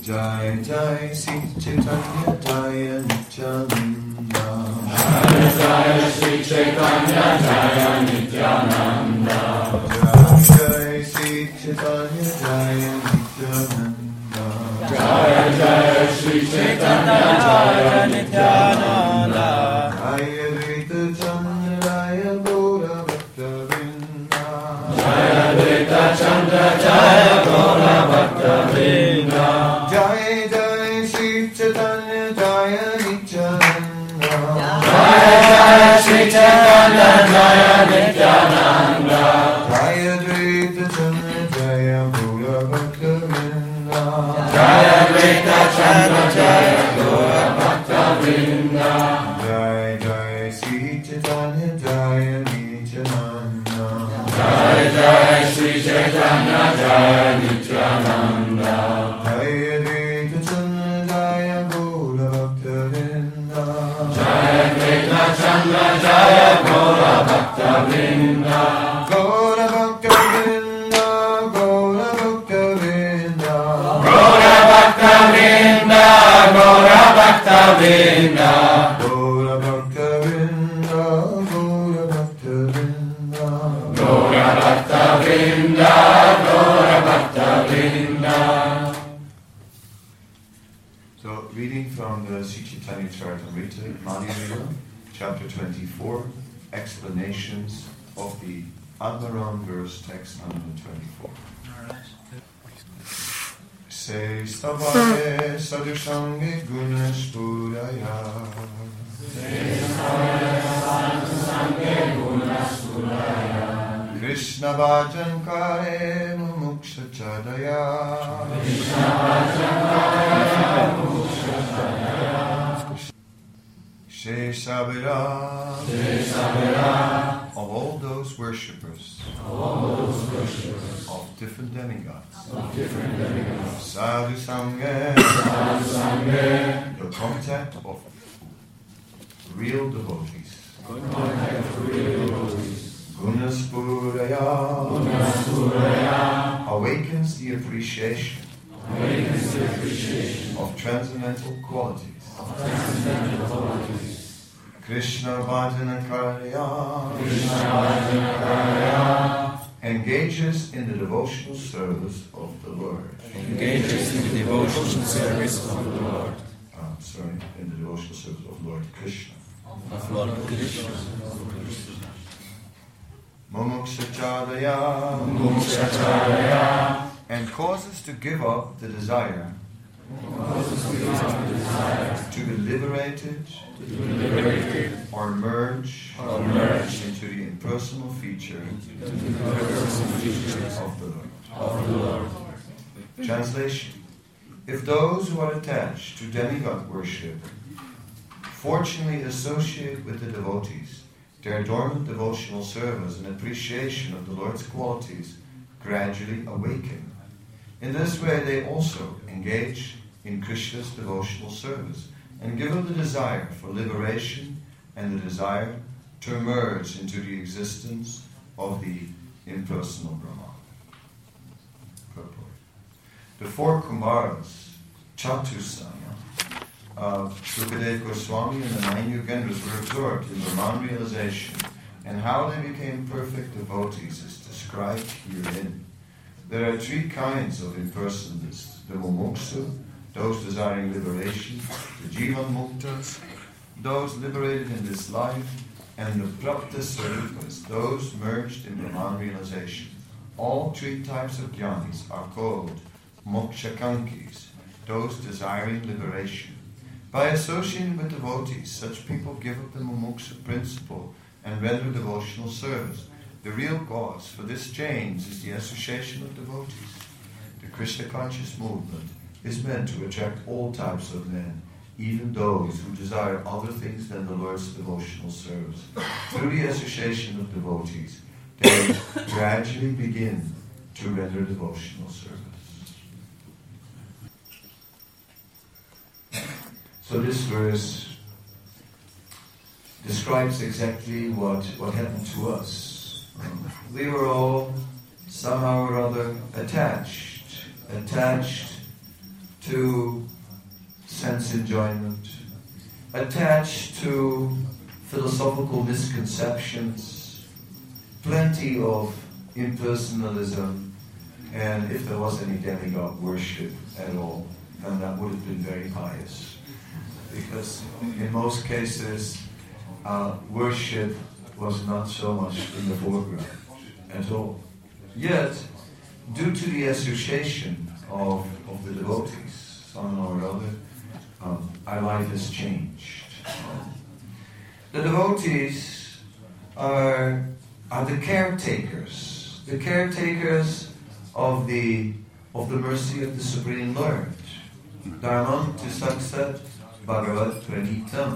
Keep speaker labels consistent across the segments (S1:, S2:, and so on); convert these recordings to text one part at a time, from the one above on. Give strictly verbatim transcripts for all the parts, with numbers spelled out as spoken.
S1: Jai Jai Sri Chaitanya Jaya Nityananda.
S2: Jai Jai Sri Chaitanya Jaya Nityananda.
S1: Jai Jai Sri Chaitanya Jaya Nityananda.
S2: Jai Jai Sri Chaitanya Jaya Nityananda.
S1: Jaya Advaita Chandra Jaya Gaura Bhakta Vrinda.
S2: Jaya Advaita Chandra Jaya Gaura Bhakta Vrinda.
S1: Jai Jai Sri Chaitanya Jaya Nityananda.
S2: Jai Jai Sri Chaitanya Jaya Nityananda.
S1: Jaya Advaita Chandra Jaya Gaura Bhakta Vrinda.
S2: Jaya Advaita Chandra Jaya Gaura Bhakta Vrinda.
S1: Jai Jai Sri Chaitanya Jaya Nityananda.
S2: Jai Jai Sri Chaitanya Jaya Nityananda.
S1: Jai Advaita Chandra Jaya Gaura Bhakta Vrinda.
S2: Jaya Advaita Chandra Jaya Gaura Bhakta Vrinda.
S1: Gaura Bhakta Vrinda, Gaura Bhakta Vrinda.
S2: Gaura Bhakta Vrinda, Gaura Bhakta Vrinda.
S1: Gaura Bhakta Vrinda, Gaura Bhakta Vrinda.
S2: Gaura Bhakta Vrinda, Gaura Bhakta Vrinda.
S1: So, reading from the Sri Chaitanya Charitamrita, Madhya, chapter twenty-four, explanations of the Advaram verse, text one hundred twenty-four. Se stavate sadhusange gunashpuraya. Krishna bhajan kare mumuksha chadaya. Sheshabira of all those worshippers of different demigods, Sadhu Sangha, the contact of real devotees, Gunaspuraya awakens the appreciation of transcendental qualities. Krishna Bhajana Karya engages in the devotional service of the Lord.
S3: Engages in the devotional service of the Lord.
S1: Uh, sorry, in the devotional service of Lord Krishna.
S3: Of Lord Krishna.
S1: Mumukshacharya and causes to give up the desire to be liberated,
S2: To be liberated
S1: or merge,
S2: or merge
S1: into the impersonal feature
S2: into the personal features
S1: of the Lord.
S2: of the Lord.
S1: Translation: if those who are attached to demigod worship fortunately associate with the devotees, their dormant devotional service and appreciation of the Lord's qualities gradually awaken. In this way they also engage in Krishna's devotional service and give up the desire for liberation and the desire to emerge into the existence of the impersonal Brahman. Purport. The four Kumaras, Chatusaya, of Sukadeva Goswami and the nine Yugendras were absorbed in Brahman realization, and how they became perfect devotees is described herein. There are three kinds of impersonalists: the Mumuksu, those desiring liberation; the Jivan Muktas, those liberated in this life; and the Prapta Sarupas, those merged in Brahman realization. All three types of jnanis are called Mokshakankis, those desiring liberation. By associating with devotees, such people give up the Mumuksa principle and render devotional service. The real cause for this change is the association of devotees. The Krishna conscious movement is meant to attract all types of men, even those who desire other things than the Lord's devotional service. Through the association of devotees, they gradually begin to render devotional service. So this verse describes exactly what, what happened to us. We were all somehow or other attached, attached to sense enjoyment, attached to philosophical misconceptions, plenty of impersonalism, and if there was any demigod worship at all, then that would have been very pious. Because in most cases, uh, worship was not so much in the foreground at all. Yet, due to the association of, of the devotees, somehow or other, um, our life has changed. Um, the devotees are, are the caretakers, the caretakers of the of the mercy of the Supreme Lord. Dharmam tu saksat bhagavat pranitam.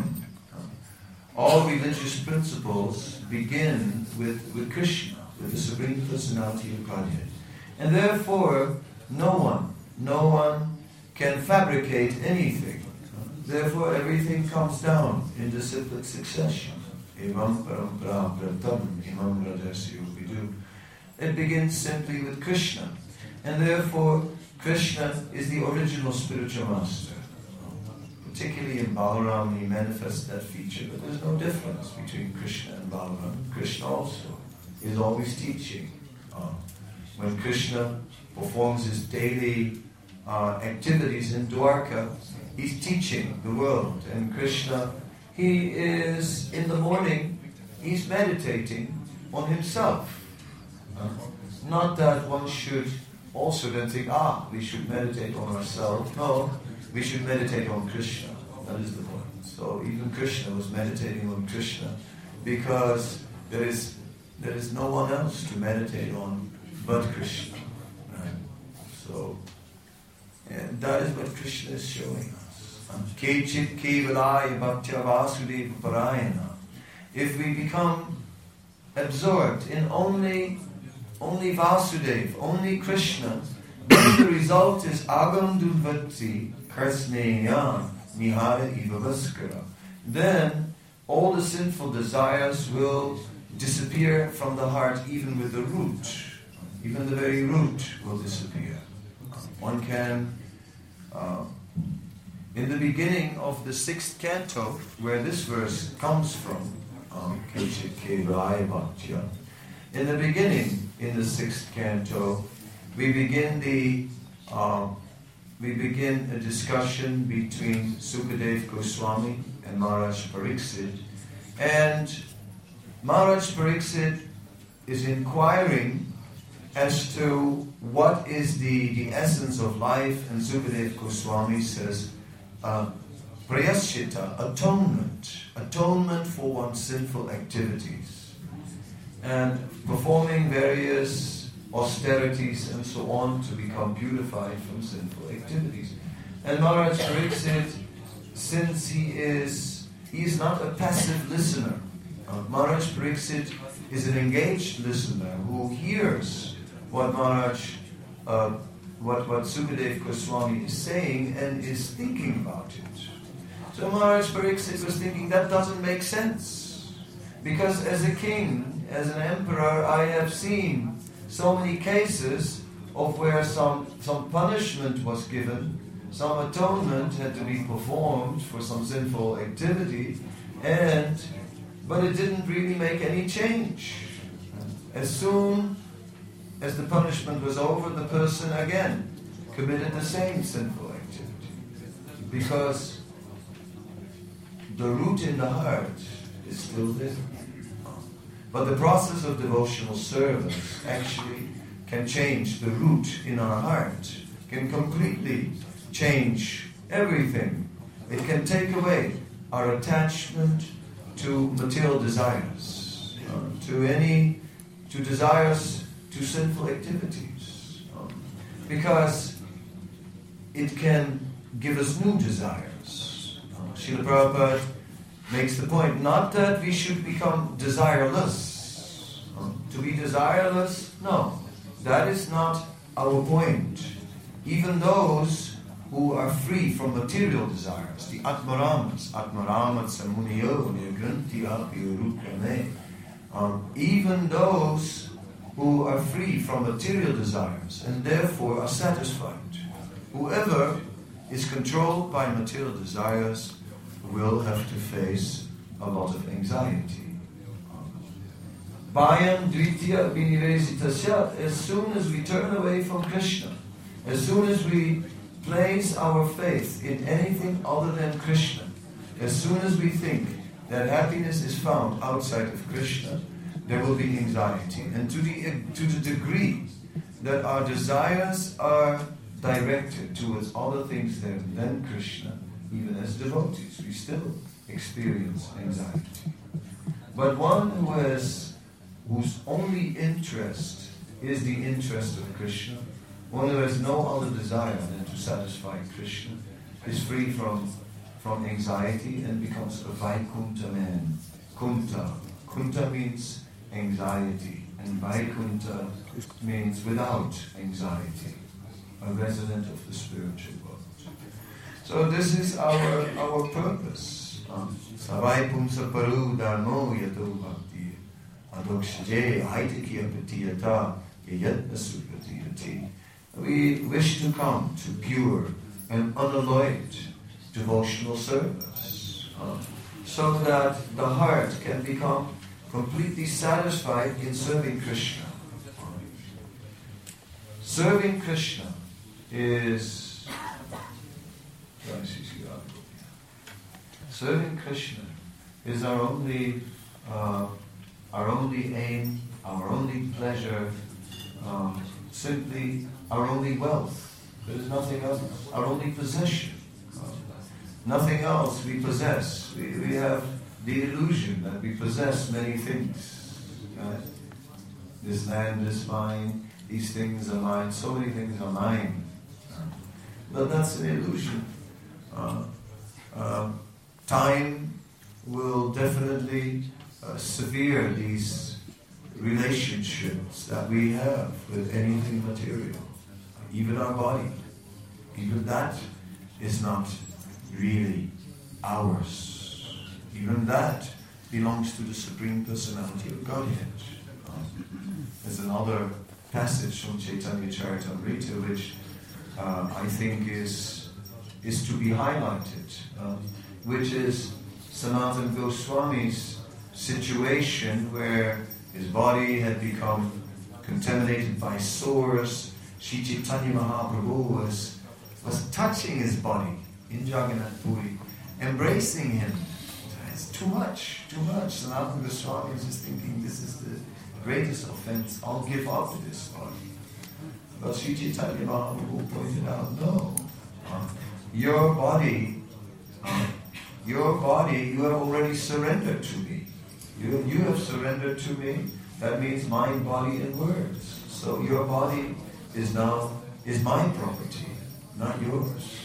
S1: All religious principles begin with, with Krishna, with the Supreme Personality of Godhead. And therefore, no one, no one can fabricate anything. Therefore, everything comes down in disciplic succession. Imam parampara pratam, imam rajasya vidu. It begins simply with Krishna. And therefore, Krishna is the original spiritual master. Particularly in Balaram, he manifests that feature. But there's no difference between Krishna and Balaram. Krishna also is always teaching. Uh, when Krishna performs his daily uh, activities in Dwarka, he's teaching the world. And Krishna, he is, in the morning, he's meditating on himself. Uh, not that one should also then think, ah, we should meditate on ourselves. No, we should meditate on Krishna. That is the point. So even Krishna was meditating on Krishna because there is there is no one else to meditate on but Krishna. Right? So, and that is what Krishna is showing us. Kechit kevalaya bhaktya vasudeva parayana. If we become absorbed in only only Vasudeva, only Krishna, then the result is agam duvati karsneya nihara ivavaskara. Then all the sinful desires will disappear from the heart, even with the root. Even the very root will disappear. One can, uh, in the beginning of the sixth canto, where this verse comes from, um, in the beginning, in the sixth canto, we begin the uh, we begin a discussion between Sukadeva Goswami and Maharaj Pariksit, and Maharaj Pariksit is inquiring as to what is the, the essence of life, and Sukadeva Goswami says, uh, Prayaschita, atonement, atonement for one's sinful activities, and performing various austerities and so on to become purified from sinful activities. And Maharaj Pariksit, since he is he is not a passive listener, uh, Maharaj Pariksit is an engaged listener who hears what Maharaj, uh, what what Sukadeva Goswami is saying and is thinking about it. So Maharaj Pariksit was thinking, that doesn't make sense, because as a king, as an emperor, I have seen so many cases of where some, some punishment was given, some atonement had to be performed for some sinful activity, and but it didn't really make any change. As soon as the punishment was over, the person again committed the same sinful activity, because the root in the heart is still there. But the process of devotional service actually can change the root in our heart, can completely change everything. It can take away our attachment to material desires, uh, to any, to desires, to sinful activities, um, because it can give us new desires. Uh, Srila Prabhupada makes the point, not that we should become desireless. Um, to be desireless, no, that is not our point. Even those who are free from material desires, the Atmaramas, Atmaramat Samuniyo, Nirgranti Api um, even those who are free from material desires and therefore are satisfied. Whoever is controlled by material desires will have to face a lot of anxiety. Bhayam dvitiya vinivesitasya, as soon as we turn away from Krishna, as soon as we place our faith in anything other than Krishna, as soon as we think that happiness is found outside of Krishna, there will be anxiety. And to the, to the degree that our desires are directed towards other things than Krishna, even as devotees, we still experience anxiety. But one who has, whose only interest is the interest of Krishna, one who has no other desire than to satisfy Krishna, is free from, from anxiety and becomes a Vaikuntha man. Kunta. Kunta means anxiety, and Vaikuntha means without anxiety, a resident of the spiritual world. So this is our our purpose. Savai pumsa paru dharmo yato bhakti adokshaje aitikya patiyata yatna supatiyati. We wish to come to pure and unalloyed devotional service, uh, so that the heart can become completely satisfied in serving Krishna. Serving Krishna is serving Krishna is our only uh, our only aim, our only pleasure, uh, simply our only wealth. There is nothing else. Our only possession. Uh, nothing else we possess. We, we have the illusion that we possess many things. Right? This land is mine. These things are mine. So many things are mine. Uh, but that's an illusion. Uh, uh, time will definitely uh, sever these relationships that we have with anything material. Even our body. Even that is not really ours. Even that belongs to the Supreme Personality of Godhead. Um, there's another passage from Chaitanya Charitamrita which uh, I think is is to be highlighted, uh, which is Sanatana Goswami's situation where his body had become contaminated by sores. Sri Chaitanya Mahaprabhu was, was touching his body in Jagannath Puri, embracing him. It's too much, too much. Sanatana Goswami is just thinking, this is the greatest offense. I'll give up to this body. But Sri Chaitanya Mahaprabhu pointed out, no. Uh, your body, uh, your body, you have already surrendered to me. You, you have surrendered to me. That means mind, body, and words. So your body is now is my property, not yours.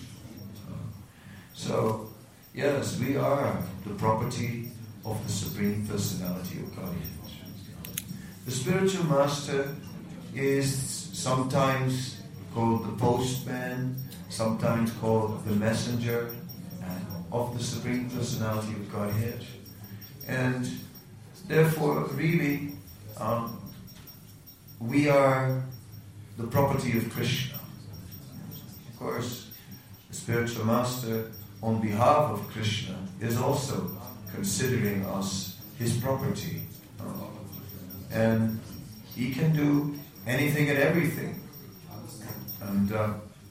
S1: So, yes, we are the property of the Supreme Personality of Godhead. The spiritual master is sometimes called the postman, sometimes called the messenger of the Supreme Personality of Godhead. And therefore, really, um, we are the property of Krishna. Of course, the spiritual master, on behalf of Krishna, is also considering us his property. Uh, and he can do anything and everything. And uh,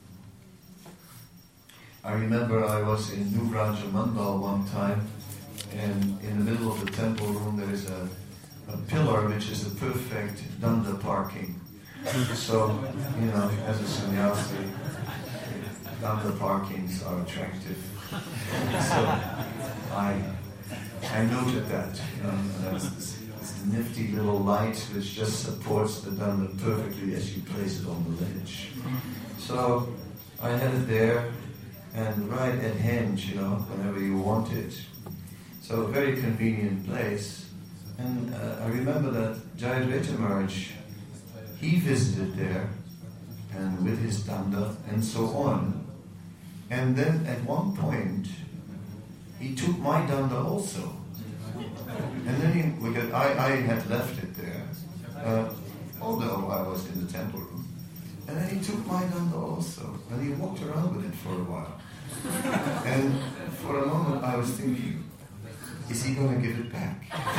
S1: I remember I was in Nuvraja Mandal one time, and in the middle of the temple room there is a, a pillar which is a perfect danda parking. So, you know, as a sannyasi, danda parkings are attractive. So I I noted that, you know, there's this, this nifty little light which just supports the danda perfectly as you place it on the ledge. So I had it there, and right at hand, you know, whenever you want it. So a very convenient place. And uh, I remember that Jayadvaita Maharaj, he visited there, and with his danda and so on. And then at one point, he took my danda also. And then he, because I, I had left it there, uh, although I was in the temple room. And then he took my danda also, and he walked around with it for a while. And for a moment I was thinking, is he going to give it back?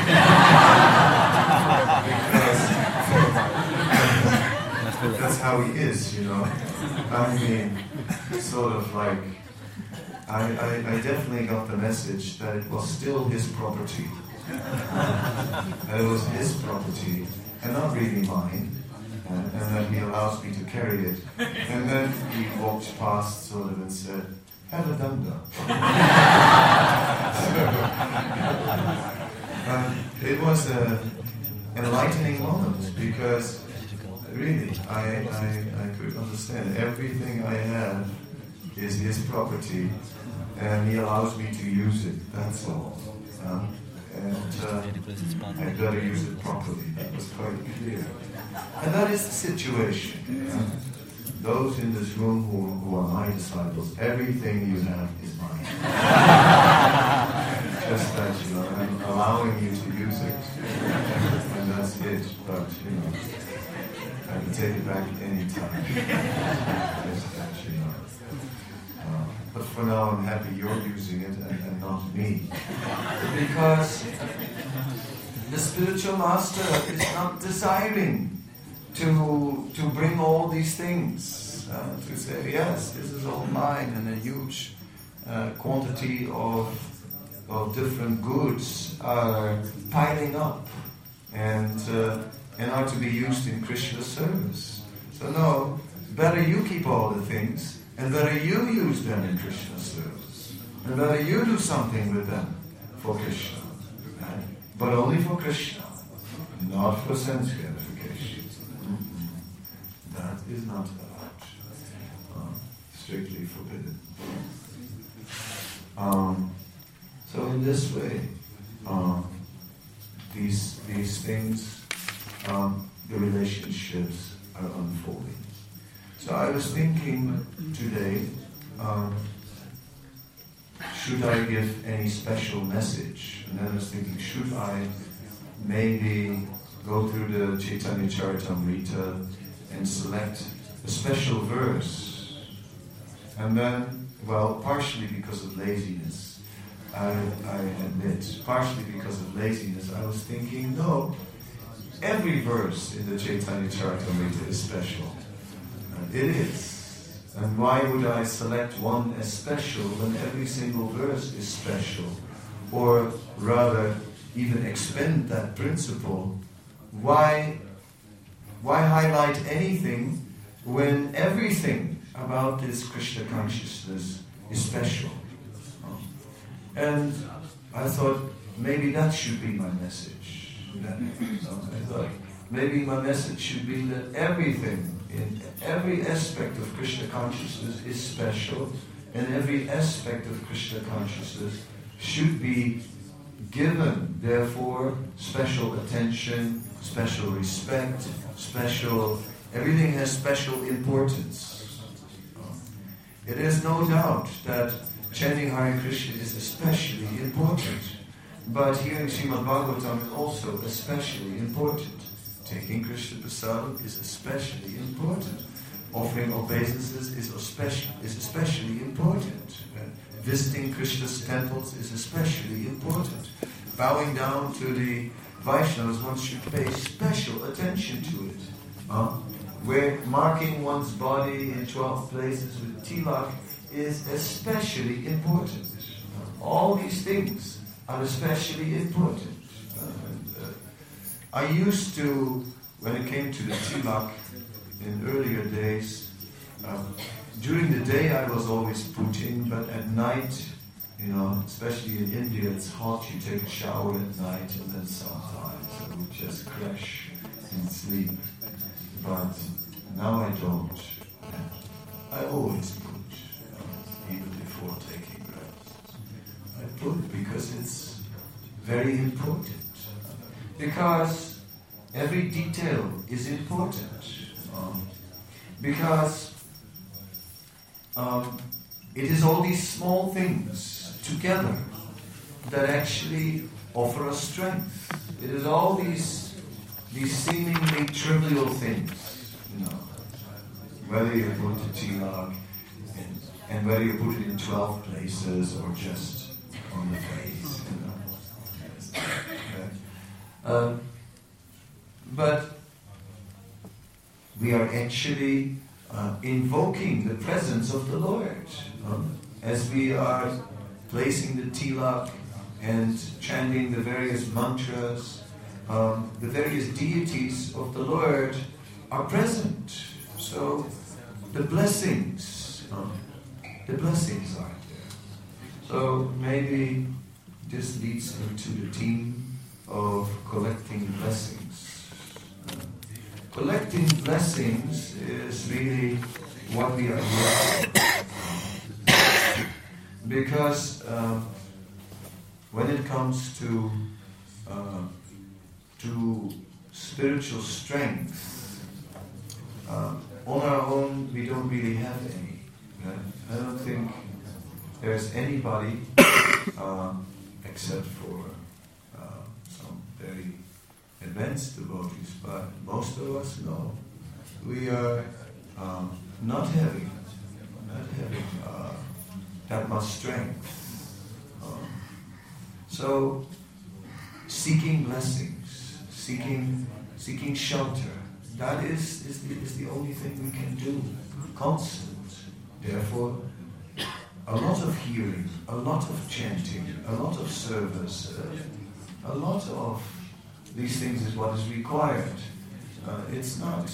S1: Because that's how he is, you know. I mean, sort of like, I, I, I definitely got the message that it was still his property. That it was his property, and not really mine, and, and that he allows me to carry it. And then he walked past sort of and said, have a danda. uh, it was an enlightening moment, because really, I, I, I could understand everything I have is his property, and he allows me to use it, that's all. Um, and uh, I better use it properly, that was quite clear. And that is the situation. Uh, those in this room who, who are my disciples, everything you have is mine. Just that, you know, I'm allowing you to use it, and that's it, but, you know, I can take it back any time. Just that, you know. Uh, but for now, I'm happy you're using it and, and not me. Because the spiritual master is not desiring to, to bring all these things, uh, to say, yes, this is all mine, and a huge uh, quantity of, of different goods are piling up and, uh, and are to be used in Krishna service. So no, better you keep all the things, and better you use them in Krishna service. And better you do something with them for Krishna. Right? But only for Krishna, not for sense gratification. Mm-hmm. That is not allowed. Uh, strictly forbidden. Um, so in this way, um, these, these things, um, the relationships are unfolding. So I was thinking today, um, should I give any special message? And then I was thinking, should I maybe go through the Chaitanya Charitamrita and select a special verse? And then, well, partially because of laziness, I, I admit, partially because of laziness, I was thinking, no, every verse in the Chaitanya Charitamrita is special. It is. And why would I select one as special when every single verse is special? Or rather, even expand that principle. Why, why highlight anything when everything about this Krishna consciousness is special? And I thought, maybe that should be my message. I thought, maybe my message should be that everything in every aspect of Krishna consciousness is special, and every aspect of Krishna consciousness should be given, therefore, special attention, special respect, special, everything has special importance. It is no doubt that chanting Hare Krishna is especially important, but hearing Srimad Bhagavatam is also especially important. Taking Krishna Prasadam is especially important. Offering obeisances is especially, is especially important. Uh, visiting Krishna's temples is especially important. Bowing down to the Vaishnavas, one should pay special attention to it. Uh, where marking one's body in twelve places with tilak is especially important. Uh, all these things are especially important. I used to, when it came to the tilak in earlier days, um, during the day I was always putting, but at night, you know, especially in India, it's hot, you take a shower at night, and then sometimes I would just crash and sleep. But now I don't. I always put, uh, even before taking rest. I put because it's very important. Because every detail is important. Um, because um, it is all these small things together that actually offer us strength. It is all these these seemingly trivial things, you know, whether you put the tilak in, and whether you put it in twelve places or just on the face. You know? Um, but we are actually uh, invoking the presence of the Lord um, as we are placing the tilak and chanting the various mantras. Um, the various deities of the Lord are present. So the blessings, um, the blessings are there. So maybe this leads into the theme of collecting blessings. Uh, collecting blessings is really what we are here for. Because um, when it comes to uh, to spiritual strength, uh, on our own we don't really have any. Right? I don't think there's anybody uh, except for uh, some very advanced devotees, but most of us, no. We are um, not having, not having uh, that much strength. Um, so, seeking blessings, seeking seeking shelter, that is, is, the, is the only thing we can do. Constant. Therefore, a lot of hearing, a lot of chanting, a lot of service, uh, a lot of these things is what is required. Uh, it's not.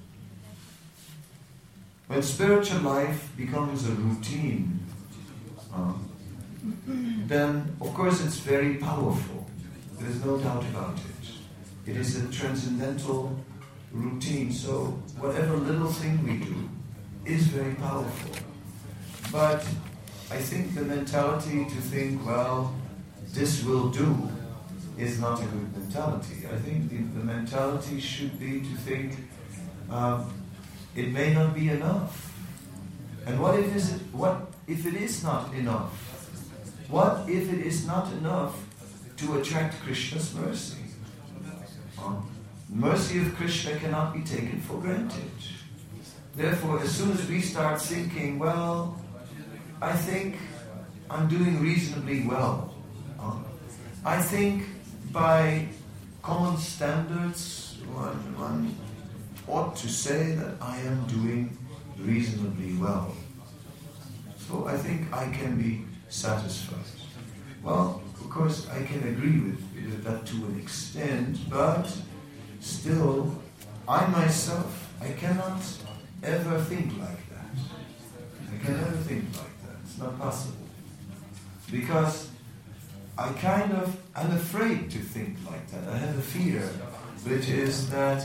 S1: When spiritual life becomes a routine, um, then of course it's very powerful. There is no doubt about it. It is a transcendental routine, so whatever little thing we do is very powerful. But I think the mentality to think, well, this will do, is not a good mentality. I think the, the mentality should be to think, um, it may not be enough. And what if, is it, what if it is not enough? What if it is not enough to attract Krishna's mercy? Um, mercy of Krishna cannot be taken for granted. Therefore, as soon as we start thinking, well, I think I'm doing reasonably well. Um, I think by common standards, one, one ought to say that I am doing reasonably well. So I think I can be satisfied. Well, of course, I can agree with that to an extent, but still, I myself, I cannot ever think like that. I can never think like that. It's not possible. Because I kind of, I'm afraid to think like that. I have a fear, which is that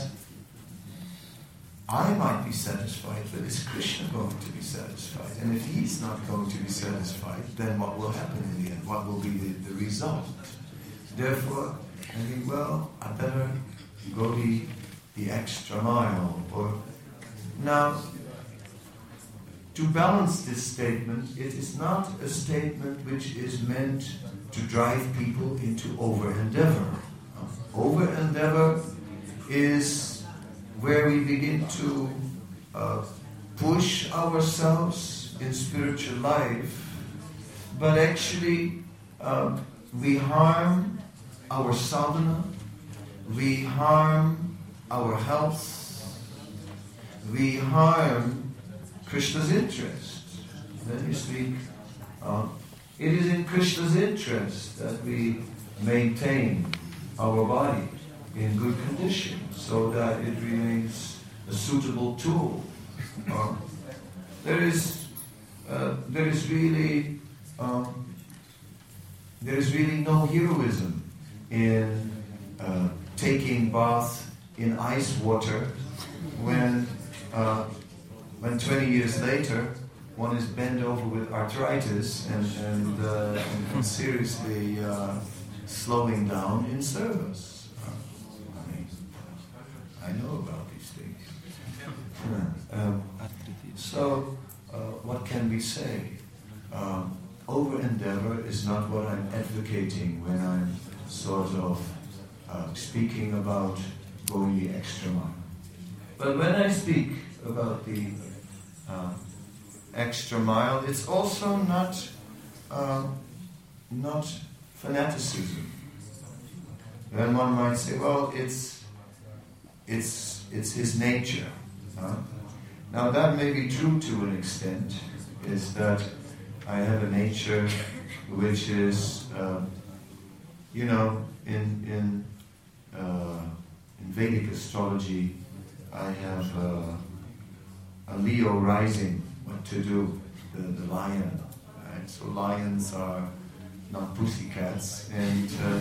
S1: I might be satisfied, but is Krishna going to be satisfied? And if he's not going to be satisfied, then what will happen in the end? What will be the, the result? Therefore, I think, well, I better go the, the extra mile. Or now, to balance this statement, it is not a statement which is meant to drive people into over-endeavor. Over-endeavor is where we begin to uh, push ourselves in spiritual life, but actually uh, we harm our sadhana, we harm our health, we harm Krishna's interest. Then you speak, uh, it is in Krishna's interest that we maintain our body in good condition so that it remains a suitable tool. Uh, there is, uh, there is really, um, there is really no heroism in uh, taking bath in ice water when. Uh, When twenty years later, one is bent over with arthritis and, and, uh, and seriously uh, slowing down in service. Uh, I mean, I know about these things. um, so, uh, what can we say? Um, over-endeavor is not what I'm advocating when I'm sort of uh, speaking about going the extra mile. But when I speak about the uh, extra mile. It's also not uh, not fanaticism. Then one might say, well, it's it's it's his nature. Huh? Now that may be true to an extent, is that I have a nature which is, uh, you know, in in uh, in Vedic astrology, I have uh, a Leo rising. What to do? The, the lion, right? So lions are not pussycats, and uh,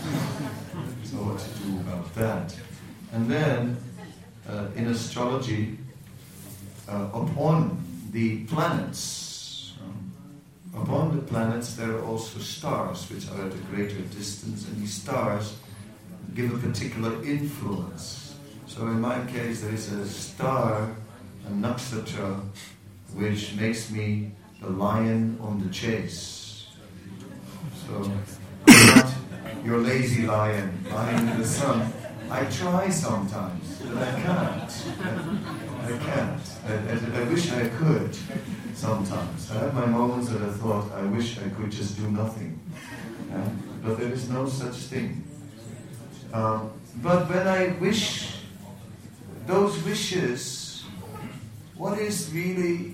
S1: so what to do about that? And then uh, in astrology, uh, upon the planets, um, upon the planets there are also stars which are at a greater distance, and these stars give a particular influence. So in my case there is a star, a nakshatra, which makes me the lion on the chase. So I'm not your lazy lion lying in the sun. I try sometimes, but I can't. I, I can't. I, I, I wish I could sometimes. I have my moments that I thought I wish I could just do nothing. Yeah? But there is no such thing. Um, but when I wish those wishes, what is really,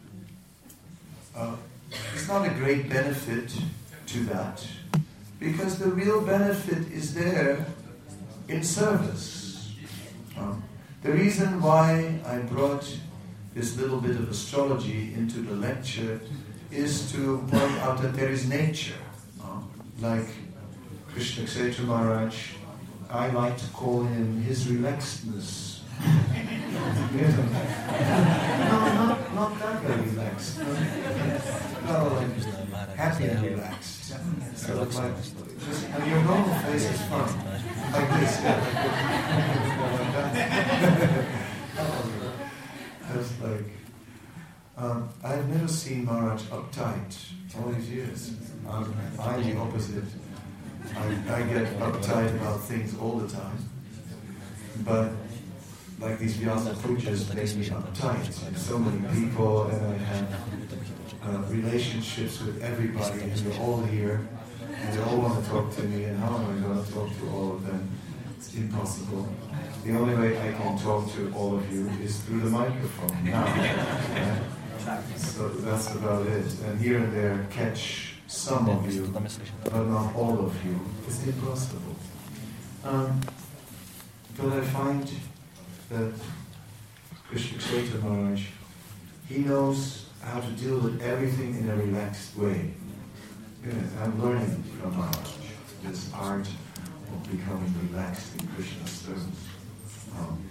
S1: uh, it's not a great benefit to that, because the real benefit is there in service. Um, the reason why I brought this little bit of astrology into the lecture is to point out that there is nature. Uh, like Krishna Kshetra Maharaj, I like to call him his relaxedness. Yeah. No, not, not that very relaxed. No, no, like happy and relaxed. So like, just, and your normal face is fine. Like this, yeah. Like that. Just like, um, I've never seen Maharaj uptight all these years. I'm, I'm the opposite. I, I get uptight about things all the time. But like these Vyasa pujas make me uptight, and so many people, and I have uh, relationships with everybody, and they're all here, and they all want to talk to me, and how am I going to talk to all of them? It's impossible. The only way I can talk to all of you is through the microphone now. Right? So that's about it. And here and there catch some of you, but not all of you. It's impossible. Um, but I find that Krishna Kshetra Maharaj, he knows how to deal with everything in a relaxed way. Yeah, I'm learning from Maharaj this art of becoming relaxed in Krishna's service. Um,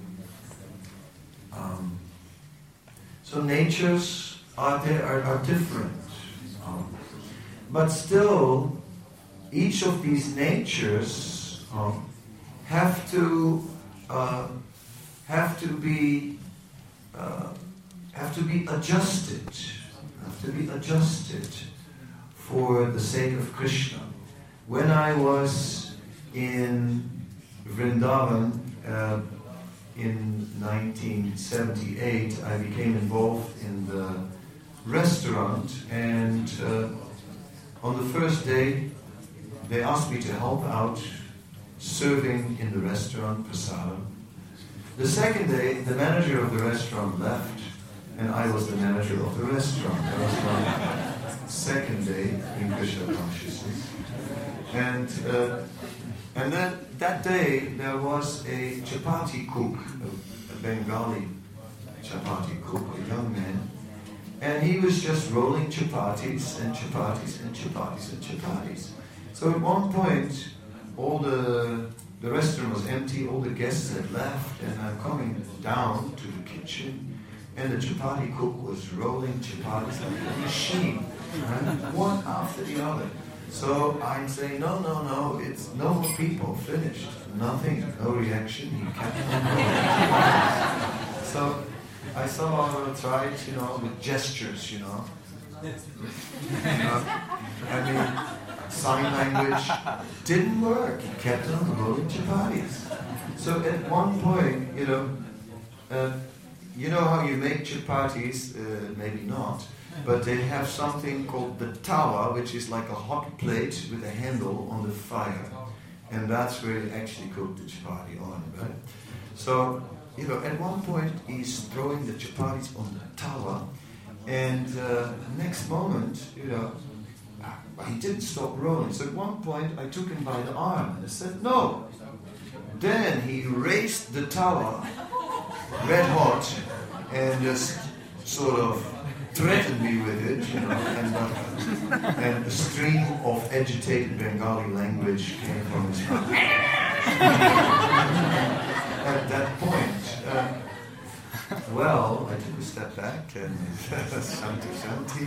S1: um, so natures are there are, are different, um, but still, each of these natures um, have to. Uh, have to be uh, have to be adjusted, have to be adjusted for the sake of Krishna. When I was in Vrindavan uh, in nineteen seventy-eight, I became involved in the restaurant, and uh, on the first day they asked me to help out serving in the restaurant prasadam. The second day, the manager of the restaurant left, and I was the manager of the restaurant. That was my second day in Krishna consciousness. And uh, and then that day, there was a chapati cook, a, a Bengali chapati cook, a young man, and he was just rolling chapatis and chapatis and chapatis and chapatis. So at one point, all the The restaurant was empty, all the guests had left, and I'm coming down to the kitchen, and the chapati cook was rolling chapatis like a machine, right? One after the other. So I'm saying, no, no, no, it's no more people, finished. Nothing, no reaction, he kept on going. So I somehow tried, you know, with gestures, you know. uh, I mean, sign language didn't work. He kept on rolling chapatis. So at one point, you know, uh, you know how you make chapatis? Uh, maybe not. But they have something called the tawa, which is like a hot plate with a handle on the fire. And that's where you actually cook the chapati on, right? So, you know, at one point he's throwing the chapatis on the tawa, and uh, next moment, you know, he didn't stop rolling. So at one point I took him by the arm and I said, no. Then he raised the tawa, red hot, and just sort of threatened me with it, you know, and, uh, and a stream of agitated Bengali language came from his mouth. At that point, uh, well, I took a step back and Shanti Shanti.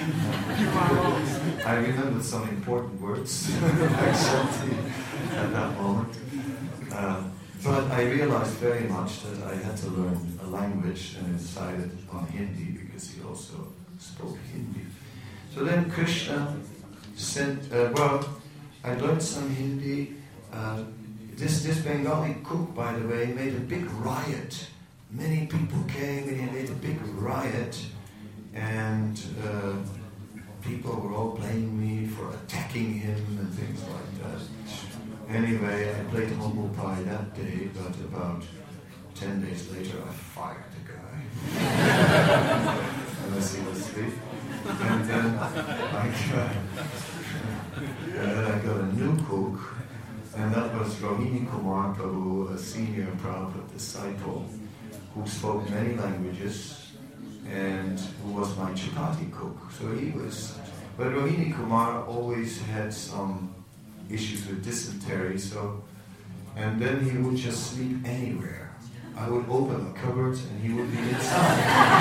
S1: I remembered some important words like Shanti at that moment. Uh, but I realized very much that I had to learn a language, and I decided on Hindi because he also spoke Hindi. So then Krishna sent, uh, well, I learned some Hindi. Uh, this, this Bengali cook, by the way, made a big riot. Many people came and he made a big riot, and uh, people were all blaming me for attacking him and things like that. Anyway, I played humble pie that day, but about ten days later I fired the guy. Unless he was asleep. And then I got, and then I got a new cook, and that was Rohini Kumar Prabhu, a senior Prabhupada disciple, who spoke many languages and who was my chapati cook. So he was, but Rohini Kumar always had some issues with dysentery, so, and then he would just sleep anywhere. I would open the cupboard and he would be inside.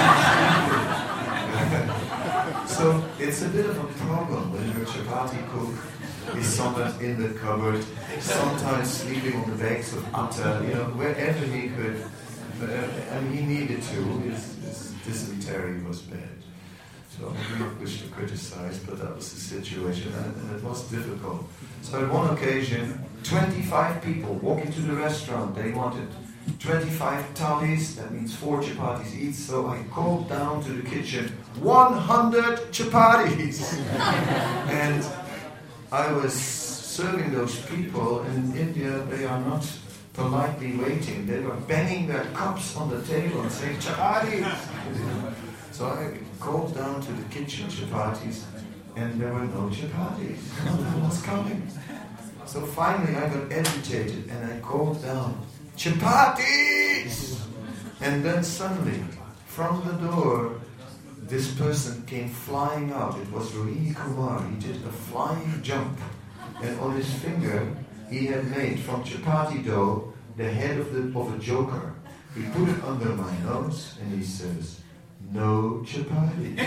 S1: So it's a bit of a problem when your chapati cook is sometimes in the cupboard, sometimes sleeping on the bags of atta, you know, wherever he could. But, uh, and he needed to. His, his dysentery was bad. So I do not wish to criticize, but that was the situation, and, and it was difficult. So on one occasion, twenty-five people walk into the restaurant. They wanted twenty-five thalis, that means four chapatis each. So I called down to the kitchen, one hundred chapatis! And I was serving those people, and in India they are not politely waiting. They were banging their cups on the table and saying, chapatis! So I called down to the kitchen, chapatis, and there were no chapatis. Nothing was coming. So finally I got agitated and I called down, chapatis! And then suddenly, from the door, this person came flying out. It was Rohini Kumar. He did a flying jump. And on his finger, he had made from chapati dough the head of, the, of a joker. He put it under my nose and he says, no chapati.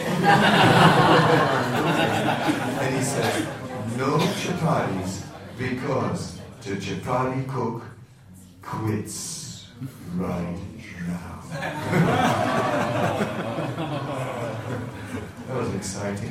S1: And he says, no chapatis because the chapati cook quits right now. That was exciting.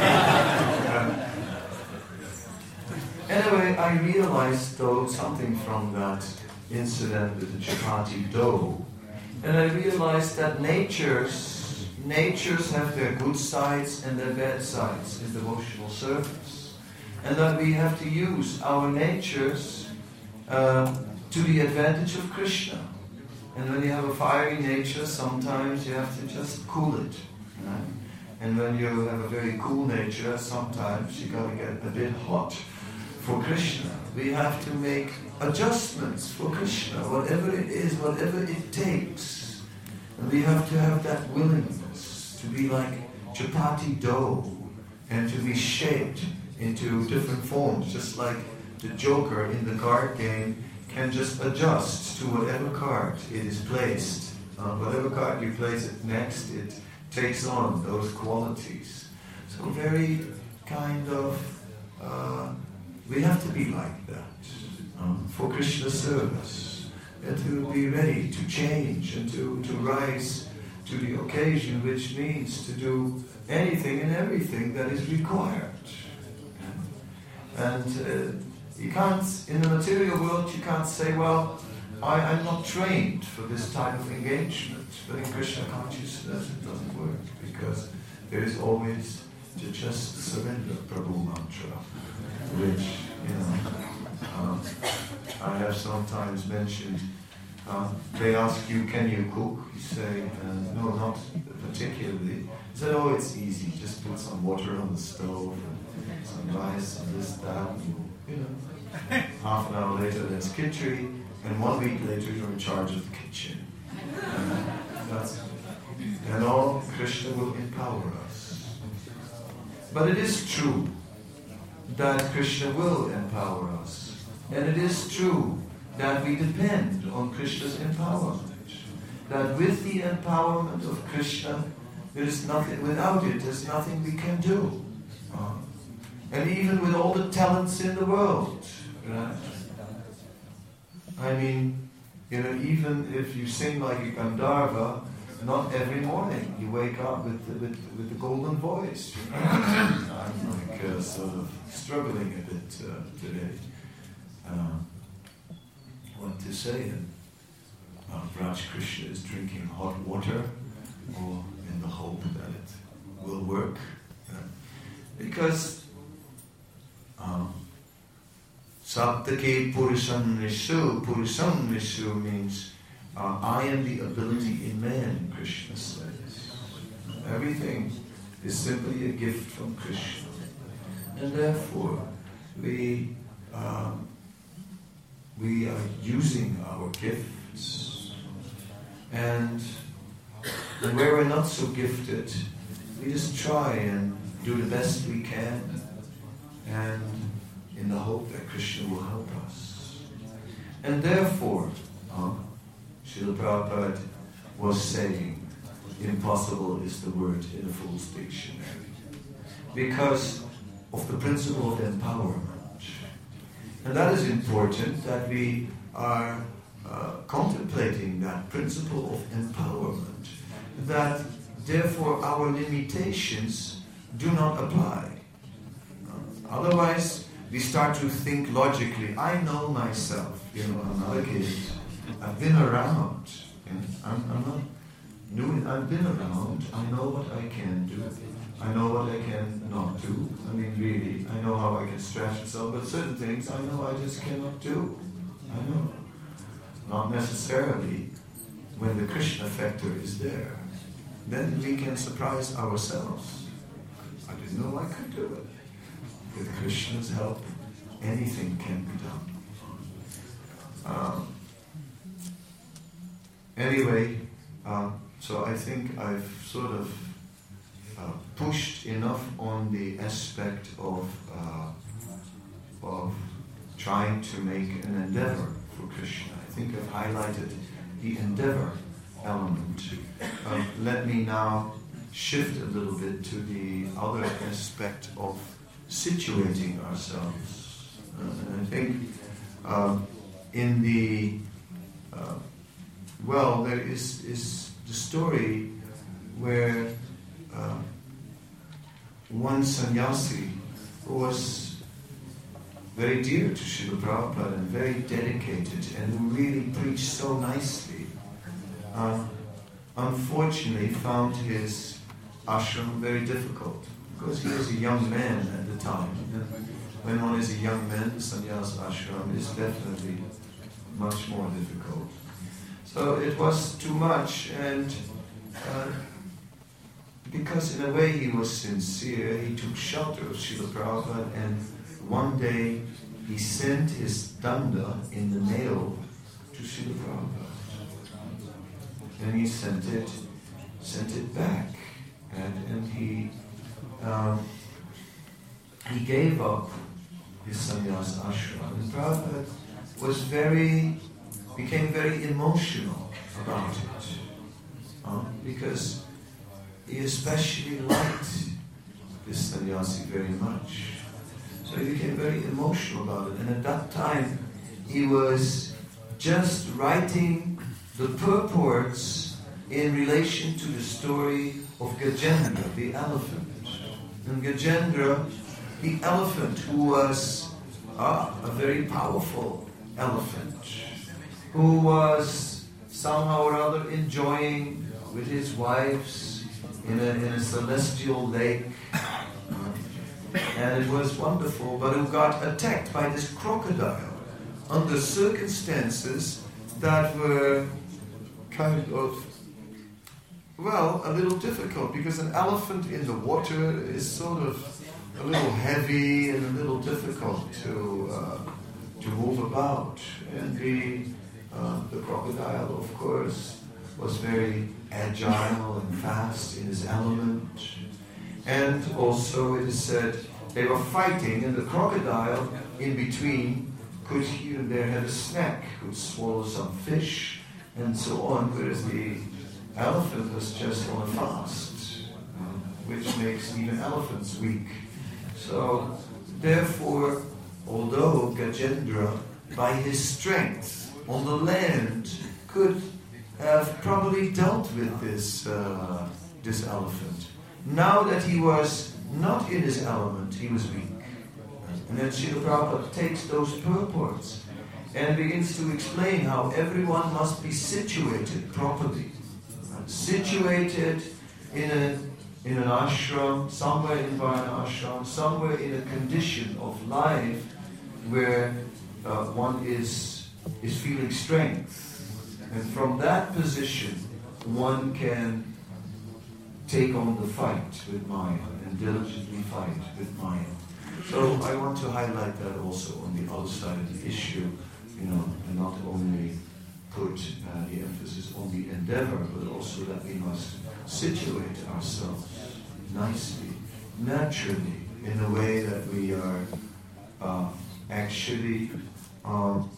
S1: Anyway, I realized though something from that incident with the chapati dough. And I realized that natures natures have their good sides and their bad sides in devotional service. And that we have to use our natures uh, to the advantage of Krishna. And when you have a fiery nature, sometimes you have to just cool it. Right? And when you have a very cool nature, sometimes you got to get a bit hot for Krishna. We have to make adjustments for Krishna, whatever it is, whatever it takes. And we have to have that willingness to be like chapati dough and to be shaped into different forms, just like the joker in the card game can just adjust to whatever card it is placed. Uh, whatever card you place it next, it takes on those qualities. So very kind of, uh, we have to be like that um, for Krishna service, and to be ready to change and to, to rise to the occasion, which means to do anything and everything that is required. And uh, you can't, in the material world, you can't say, well, I, I'm not trained for this type of engagement, but in Krishna consciousness it doesn't work, because there is always to just surrender Prabhu mantra, which, you know, um, I have sometimes mentioned. Uh, they ask you, can you cook? You say, uh, no, not particularly. You say, oh, it's easy, just put some water on the stove, and some rice, and this, that, and, you know. Half an hour later, there's khichdi, and one week later, you're in charge of the kitchen. And, that's, and all Krishna will empower us. But it is true that Krishna will empower us. And it is true that we depend on Krishna's empowerment. That with the empowerment of Krishna, there is nothing, without it, there's nothing we can do. Uh, and even with all the talents in the world, right? I mean, you know, even if you sing like a Gandharva, not every morning you wake up with the, with, with the golden voice. You know? I'm like uh, sort of struggling a bit uh, today. Uh, what to say, and uh, Raj Krishna is drinking hot water, or in the hope that it will work, uh, because um, Saptake Purusam Nisu, Purusam Nisu means uh, I am the ability in man, Krishna says. Everything is simply a gift from Krishna, and therefore we um, we are using our gifts, and where we're not so gifted, we just try and do the best we can, and in the hope that Krishna will help us. And therefore, uh, Srila Prabhupada was saying, impossible is the word in a fool's dictionary, because of the principle of empowerment. And that is important, that we are uh, contemplating that principle of empowerment, that therefore our limitations do not apply. Uh, otherwise, we start to think logically. I know myself, you know, I'm not a kid. I've been around. You know, I'm, I'm not new, I've been around. I know what I can do. I know what I can not do. I mean, really, I know how I can stretch myself, but certain things I know I just cannot do. I know. Not necessarily when the Krishna factor is there. Then we can surprise ourselves. I didn't know I could do it. With Krishna's help, anything can be done. Um, anyway, um, so I think I've sort of Uh, pushed enough on the aspect of uh, of trying to make an endeavor for Krishna. I think I've highlighted the endeavor element. Uh, let me now shift a little bit to the other aspect of situating ourselves. Uh, and I think uh, in the uh, well, there is is the story where Uh, one sannyasi who was very dear to Srila Prabhupada and very dedicated and who really preached so nicely, uh, unfortunately found his ashram very difficult, because he was a young man at the time. And when one is a young man, the sannyas ashram is definitely much more difficult. So it was too much, and uh, because in a way he was sincere, he took shelter of Srila Prabhupada, and one day he sent his danda in the mail to Srila Prabhupada. And he sent it, sent it back, and, and he um, he gave up his sannyas ashram. And Prabhupada was very, became very emotional about it, uh, because he especially liked this sannyasi very much. So he became very emotional about it. And at that time, he was just writing the purports in relation to the story of Gajendra, the elephant. And Gajendra, the elephant, who was ah, a very powerful elephant. who was somehow or other enjoying with his wives in a, in a celestial lake. And it was wonderful, but who got attacked by this crocodile under circumstances that were kind of, well, a little difficult, because an elephant in the water is sort of a little heavy and a little difficult to uh, to move about. And the uh, the crocodile, of course, was very agile and fast in his element. And also it is said they were fighting, and the crocodile in between could here and there have a snack, could swallow some fish and so on, whereas the elephant was just on a fast, uh, which makes even elephants weak. So, therefore, although Gajendra, by his strength on the land, could have probably dealt with this uh, this elephant, now that he was not in his element, he was weak. And then Srila Prabhupada takes those purports and begins to explain how everyone must be situated properly. Situated in a in an ashram, somewhere in Varna ashram, somewhere in a condition of life where uh, one is is feeling strength. And from that position, one can take on the fight with Maya and diligently fight with Maya. So I want to highlight that also on the other side of the issue, you know, and not only put uh, the emphasis on the endeavor, but also that we must situate ourselves nicely, naturally, in a way that we are uh, actually um,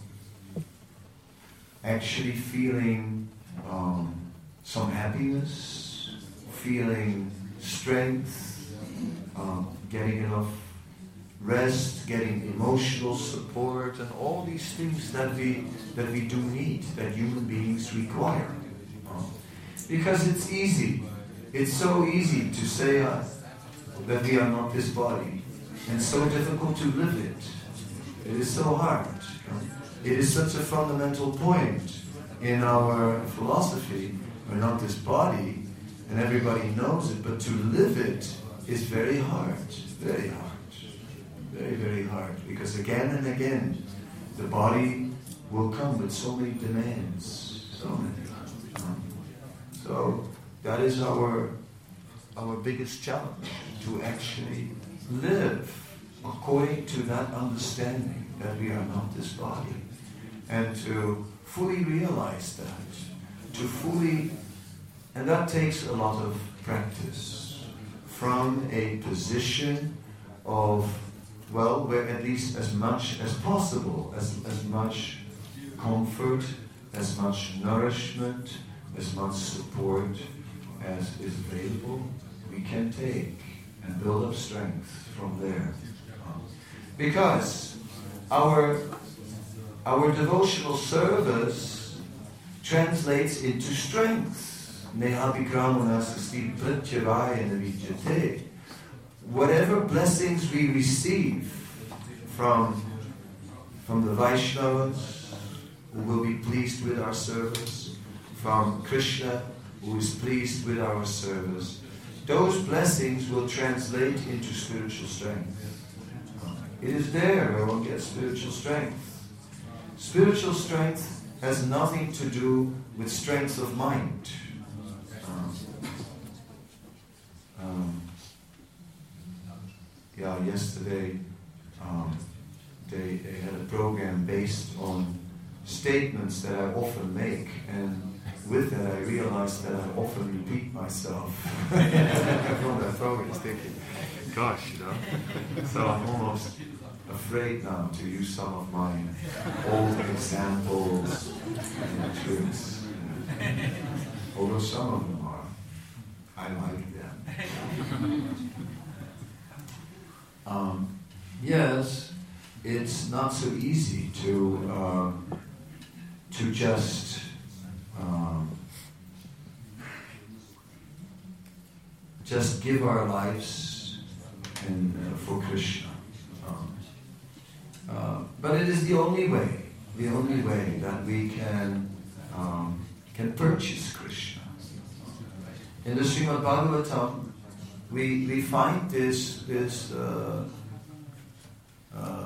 S1: actually feeling um, some happiness, feeling strength, um, getting enough rest, getting emotional support, and all these things that we that we do need, that human beings require. Because it's easy. It's so easy to say uh, that we are not this body, and so difficult to live it. It is so hard. It is such a fundamental point in our philosophy. We're not this body, and everybody knows it, but to live it is very hard, very hard. Very, very hard, because again and again, the body will come with so many demands, so many. Um, so that is our our biggest challenge, to actually live according to that understanding that we are not this body, and to fully realize that, to fully, and that takes a lot of practice, from a position of, well, where at least as much as possible, as, as much comfort, as much nourishment, as much support as is available, we can take and build up strength from there. Because our, our devotional service translates into strength. Whatever blessings we receive from, from the Vaishnavas, who will be pleased with our service, from Krishna, who is pleased with our service, those blessings will translate into spiritual strength. It is there where one gets spiritual strength. Spiritual strength has nothing to do with strength of mind. Um, um, Yeah, yesterday um, they, they had a program based on statements that I often make, and with that I realized that I often repeat myself. From that program, thinking, gosh, you know. So I'm almost afraid now to use some of my old examples and tricks. Although some of them are, I like them. Um, yes, it's not so easy to uh, to just um, just give our lives in, uh, for Krishna. Um, uh, but it is the only way. the only way that we can um, can purchase Krishna. In the Srimad Bhagavatam, we we find this this uh, uh,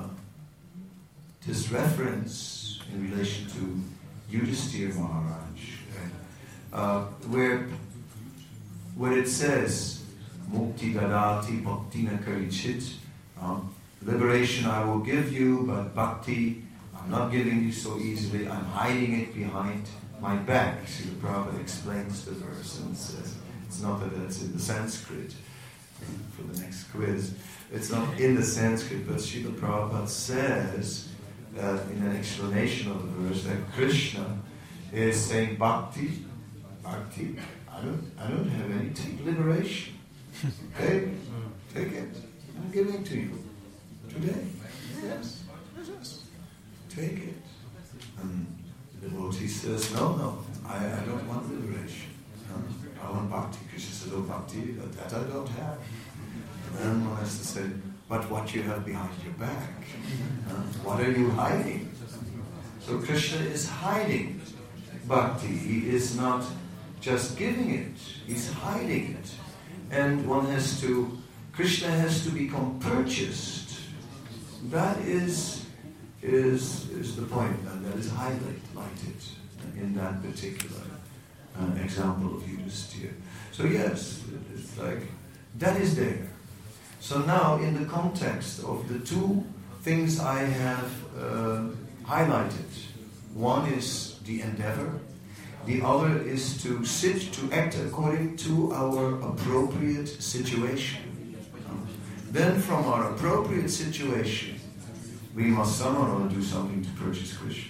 S1: this reference in relation to Yudhisthira Maharaj, uh, where where it says, "Mukti dadati bhaktina karichit," um, liberation I will give you, but bhakti I'm not giving you so easily. I'm hiding it behind my back. Srila Prabhupada explains the verse and says, it's not that it's in the Sanskrit. For the next quiz, it's not in the Sanskrit, but Srila Prabhupada says that in an explanation of the verse that Krishna is saying, Bhakti, Bhakti, I don't, I don't have any. Take liberation. Okay, take it. I'm giving to you today. Yes, yes. Take it. And the devotee says, no, no, I, I don't want liberation. No, I want bhakti. Krishna says, oh, bhakti, that, that I don't have. And then one has to say, but what you have behind your back, uh, what are you hiding? So Krishna is hiding bhakti. He is not just giving it, he's hiding it. And one has to, Krishna has to become purchased. That is is is the point, and that is highlighted in that particular uh, example of Yudhisthira. So yes, it's like, that is there. So now in the context of the two things I have uh, highlighted, one is the endeavor, the other is to sit, to act according to our appropriate situation. Then from our appropriate situation, we must somehow do something to purchase Krishna.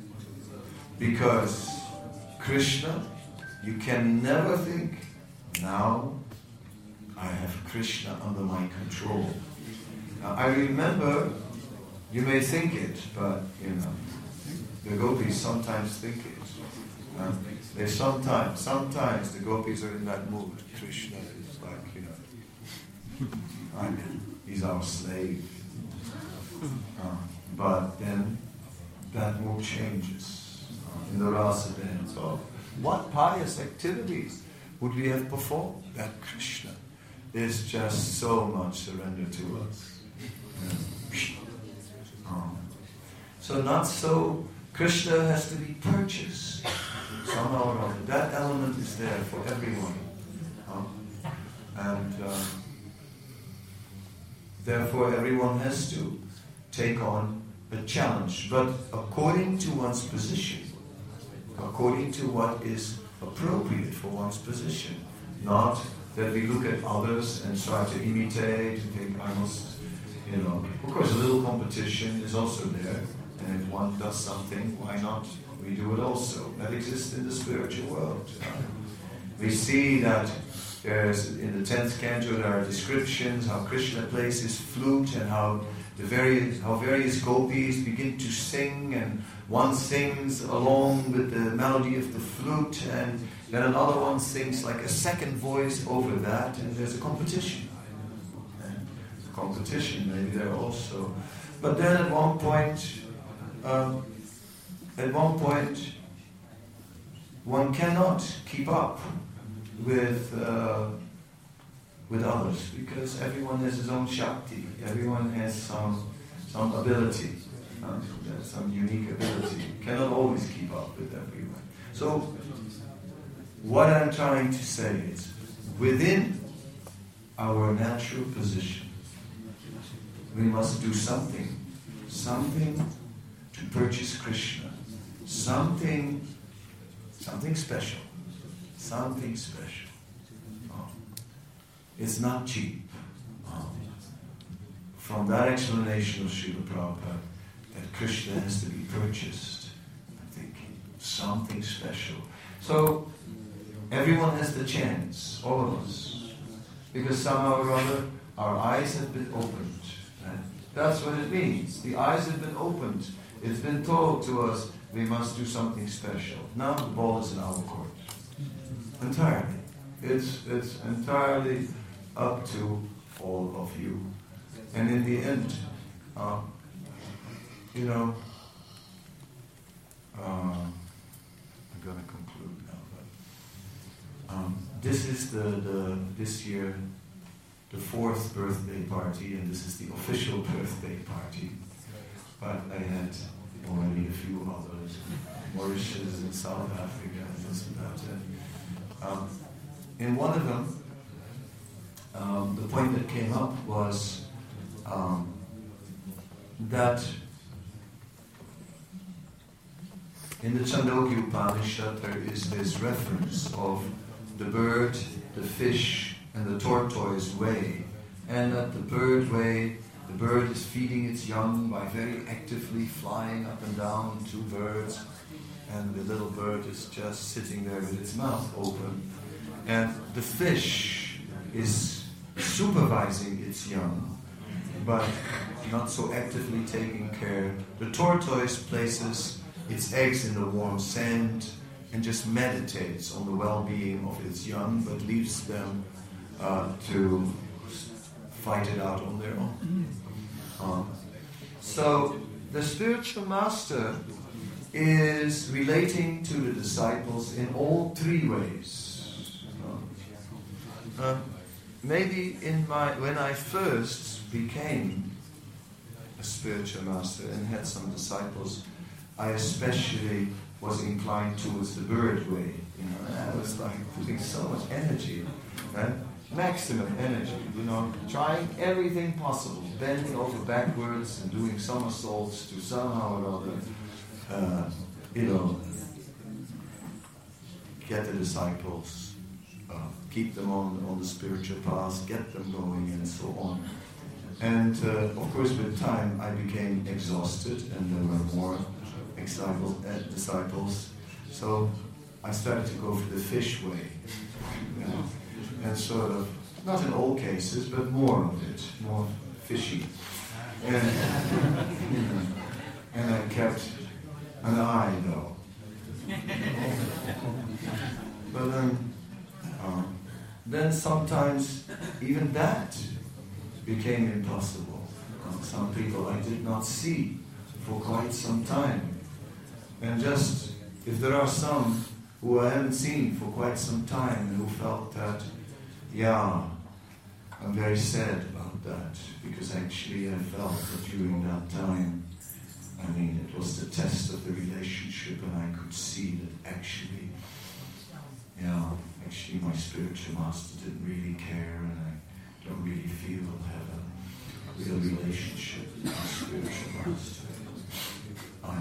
S1: Because Krishna, you can never think, now I have Krishna under my control. Now I remember, you may think it, but you know, the gopis sometimes think it. Uh, they sometimes, sometimes the gopis are in that mood. Krishna is like, you know, I mean, he's our slave. Uh, but then that mood changes uh, in the rasa dance of what pious activities would we have performed? That Krishna is just so much surrender to us. Yeah. Um, so not so, Krishna has to be purchased somehow or other. That element is there for everyone. Um, and uh, therefore everyone has to take on a challenge, but according to one's position, according to what is appropriate for one's position. Not that we look at others and try to imitate and think, I must, you know. Of course, a little competition is also there, and if one does something, why not? We do it also. That exists in the spiritual world. We see that there's, in the tenth canto, there are descriptions how Krishna plays his flute and how the various, how various gopis begin to sing, and one sings along with the melody of the flute, and then another one sings like a second voice over that, and there's a competition. And a competition maybe there also. But then at one point, um, at one point, one cannot keep up with uh, with others, because everyone has his own Shakti, everyone has some some ability, uh, some unique ability. You cannot always keep up with everyone. So what I'm trying to say is, within our natural position, we must do something, something to purchase Krishna, something, something special, something special. It's not cheap. Um, from that explanation of Srila Prabhupada, that Krishna has to be purchased, I'm thinking, something special. So, everyone has the chance, all of us, because somehow or other, our eyes have been opened. Right? That's what it means. The eyes have been opened. It's been told to us, we must do something special. Now the ball is in our court. Entirely. It's, it's entirely up to all of you. And in the end, uh, you know, this is the, the this year the fourth birthday party, and this is the official birthday party. But I had already a few others, Mauritius and South Africa and this and that. And, um, in one of them, um, the point that came up was um, that in the Chandogya Upanishad there is this reference of the bird, the fish, and the tortoise way, and that the bird way, the bird is feeding its young by very actively flying up and down, two birds, and the little bird is just sitting there with its mouth open, and the fish is supervising its young, but not so actively taking care. The tortoise places its eggs in the warm sand and just meditates on the well-being of its young, but leaves them uh, to fight it out on their own. Um, so the spiritual master is relating to the disciples in all three ways. Uh, uh, maybe in my when I first became a spiritual master and had some disciples, I especially was inclined towards the bird way. You know, and I was like putting so much energy, right? Maximum energy, you know, trying everything possible, bending over backwards and doing somersaults to somehow or other, uh, you know, get the disciples, uh, keep them on, on the spiritual path, get them going, and so on. And uh, of course, with time, I became exhausted, and there were more example, uh, disciples. So I started to go for the fish way, you know, and sort of, not in all cases, but more of it, more fishy. And, you know, and I kept an eye, though. But then, um, then sometimes even that became impossible. Uh, some people I did not see for quite some time. And just, if there are some who I haven't seen for quite some time and who felt that, yeah, I'm very sad about that, because actually I felt that during that time, I mean, it was the test of the relationship, and I could see that actually, yeah, actually my spiritual master didn't really care, and I don't really feel I have a real relationship with my spiritual master. I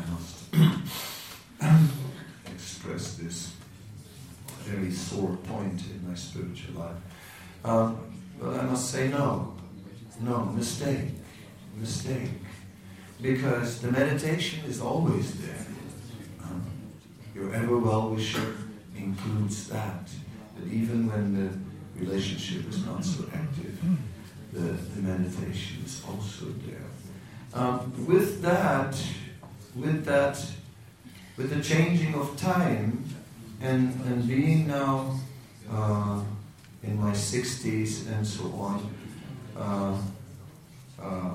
S1: must express this very sore point in my spiritual life. Um, but I must say no. No, mistake. Mistake. Because the meditation is always there. Um, your ever well-wisher includes that. That even when the relationship is not so active, the, the meditation is also there. Um, with that, with that, with the changing of time, and, and being now uh, in my sixties and so on, uh, uh,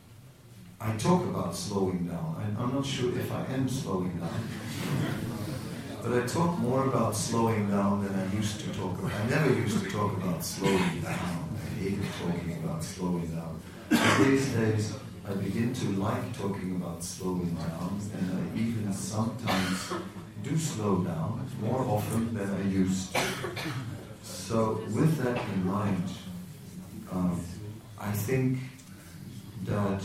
S1: I talk about slowing down. I, I'm not sure if I am slowing down, but I talk more about slowing down than I used to talk about. I never used to talk about slowing down. I hated talking about slowing down. But these days, I begin to like talking about slowing down, and I even sometimes do slow down more often than I used to. So with that in mind, um, I think that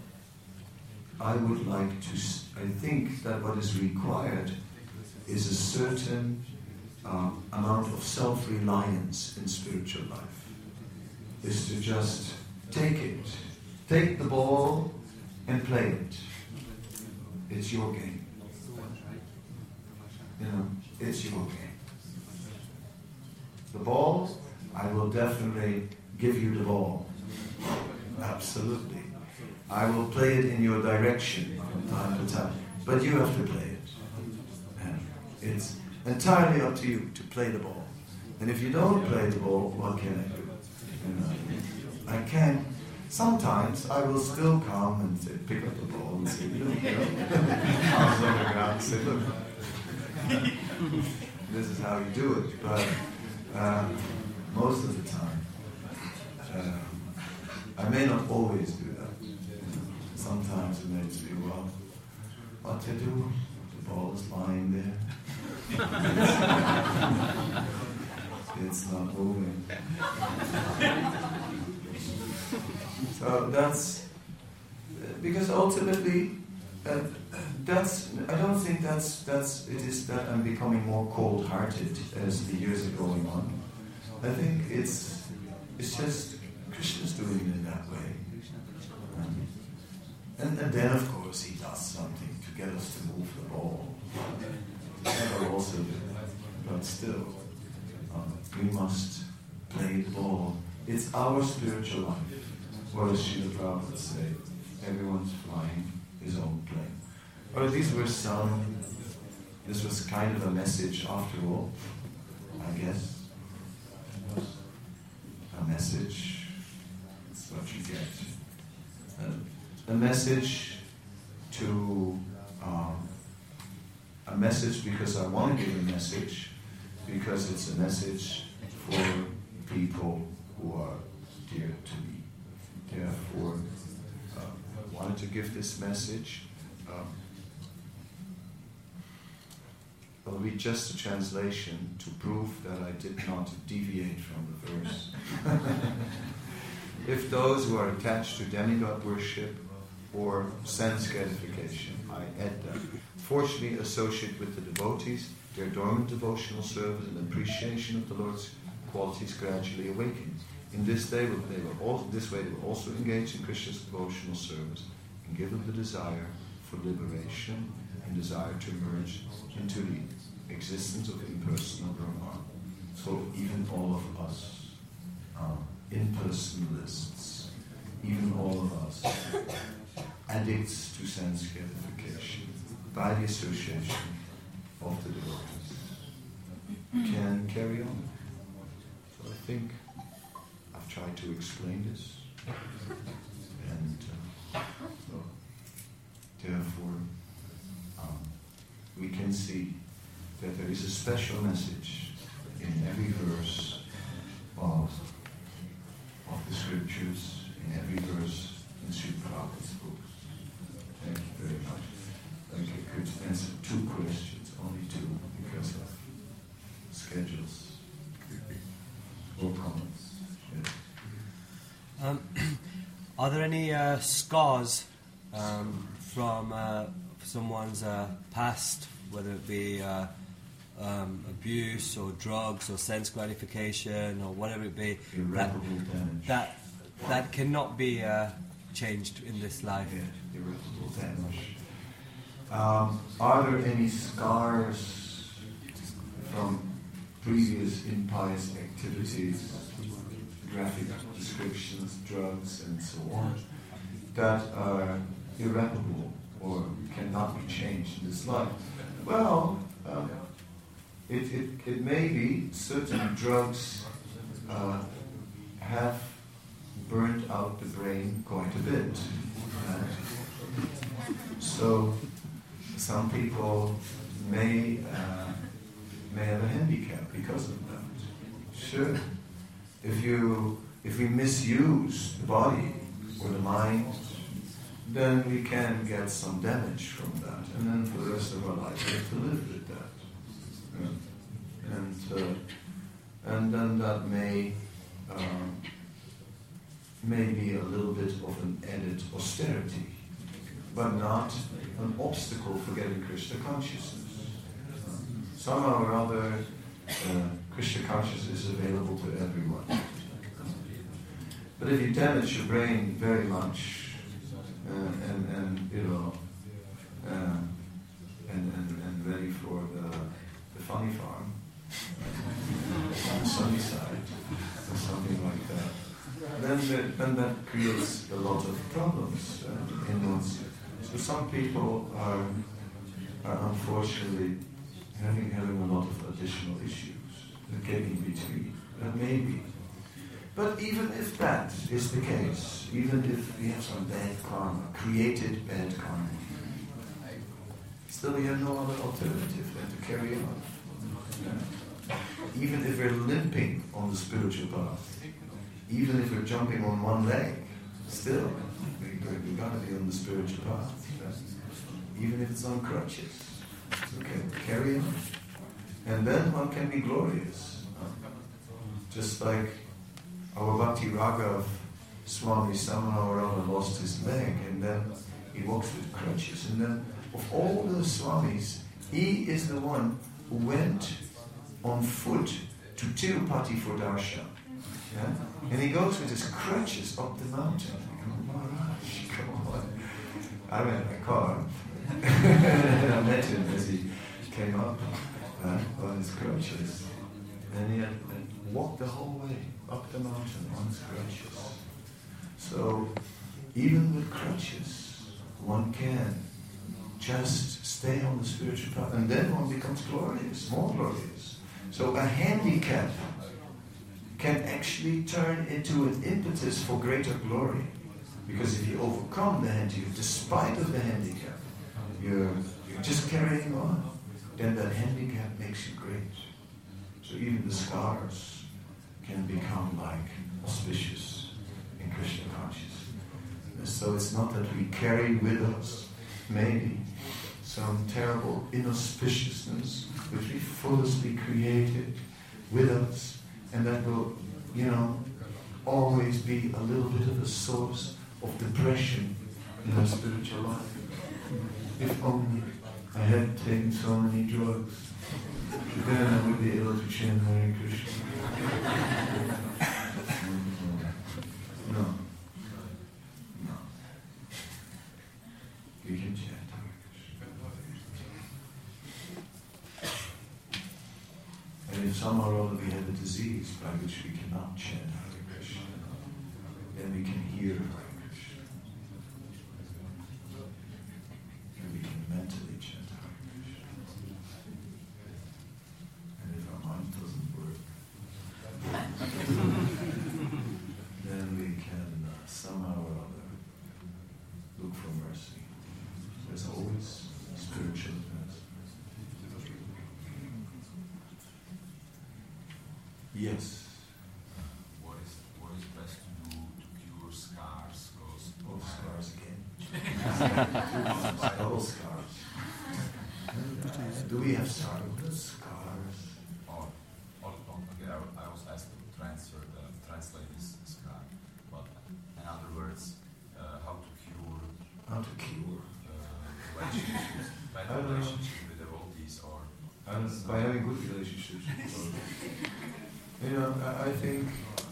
S1: I would like to, I think that what is required is a certain uh, amount of self-reliance in spiritual life. Is to just take it. Take the ball and play it. It's your game. You know, it's your game. The ball, I will definitely give you the ball. Absolutely. I will play it in your direction from time to time. But you have to play it. And it's entirely up to you to play the ball. And if you don't play the ball, what can I do? You know, I can. Sometimes I will still come and say, pick up the ball and say, look, you know, arms on the ground and say, look, this is how you do it. But Uh, most of the time. Uh, I may not always do that. Sometimes it makes me, well, what to do? The ball is lying there. It's not moving. So that's, because ultimately, uh, that's, I don't think that's, that's, it is that I'm becoming more cold-hearted as the years are going on. I think it's, it's just Krishna's doing it in that way. Um, and, and then, of course, he does something to get us to move the ball. That will also do that. But still, um, we must play the ball. It's our spiritual life. What does Srila Prabhupada say? Everyone's flying his own plane. Well, these were some, this was kind of a message after all, I guess. A message, that's what you get. A, a message to, um, a message because I want to give a message, because it's a message for people who are dear to me. Therefore, uh, I wanted to give this message. Um, I'll read just a translation to prove that I did not deviate from the verse. If those who are attached to demigod worship or sense gratification, I add that, fortunately associate with the devotees, their dormant devotional service and appreciation of the Lord's qualities gradually awaken. In this day, they will also, this way they will also engage in Krishna's devotional service and give them the desire for liberation and desire to emerge into the existence of impersonal Brahman. So even all of us, uh, impersonalists, even all of us, addicts to sense gratification by the association of the devotees, can carry on. So I think I've tried to explain this, and uh, so therefore um, we can see that there is a special message in every verse of, of the scriptures, in every verse in Srila Prabhupada's books. Thank you very much. Like I could answer two questions, only two, because of schedules or comments. Yes.
S4: Um, are there any uh, scars um, from uh, someone's uh, past, whether it be uh, um, abuse or drugs or sense gratification or whatever it be,
S1: Irreparable damage.
S4: that that cannot be uh, changed in this life?
S1: Yeah, irreparable damage. Um, are there any scars from previous impious activities, graphic descriptions, drugs, and so on, that are irreparable or cannot be changed in this life? Well, um, it, it, it may be certain drugs uh, have burnt out the brain quite a bit. Right? So some people may uh, may have a handicap because of that. Sure, if you if we misuse the body or the mind, then we can get some damage from that, and then for the rest of our life we have to live with that. Yeah. And uh, and then that may um, may be a little bit of an added austerity, but not an obstacle for getting Krishna consciousness. Somehow or other, uh, Krishna consciousness is available to everyone. But if you damage your brain very much, uh, and, and you know, uh, and, and, and ready for the, the funny farm, on the sunny side, or something like that, then that, then that creates a lot of problems uh, in one's. So some people are, are unfortunately having having a lot of additional issues that get in between. That may be. But even if that is the case, even if we have some bad karma, created bad karma, still we have no other alternative than to carry on. Yeah. even if we're limping on the spiritual path, even if we're jumping on one leg, still, we, we got to be on the spiritual path. Even if it's on crutches. Okay, carry on. And then one can be glorious. Just like our Bhakti Raghav Swami somehow or other lost his leg, and then he walks with crutches. And then of all the Swamis, he is the one who went on foot to Tirupati for darshan. Yeah? And he goes with his crutches up the mountain. Oh, Maharaj, come on. I'm in my car. And I met him as he came up uh, on his crutches. And he had walked the whole way up the mountain on his crutches. So, even with crutches, one can just stay on the spiritual path. And then one becomes glorious, more glorious. So a handicap can actually turn into an impetus for greater glory. Because if you overcome the handicap, despite of the handicap, you're, you're just carrying on, then that handicap makes you great. So even the scars can become like auspicious in Krishna consciousness. So it's not that we carry with us maybe some terrible inauspiciousness which we foolishly created with us, and that will, you know, always be a little bit of a source of depression in our spiritual life. If only I had taken so many drugs, then I would be able to chant Hare Krishna. No. No. We can chant Hare Krishna. And if somehow or other we have a disease by which we cannot chant Hare Krishna, then we can hear Hare Krishna. And we can mentally chant Hare Krishna. And if our mind doesn't work, then we can uh, somehow or other look for mercy. There's always spiritual advancement. Yes.
S5: What is what is best to do to cure scars? Cause
S1: Oh, scars again. Double scars. Do we have scars? Scars.
S5: oh, oh, oh, okay, I, I was asked to transfer the, translate this scar, but in other words, uh, how to cure
S1: How to cure?
S5: uh, relationships, bad
S1: I don't know.
S5: relationship with devotees, or
S1: And by having good relationships. You know, I, I think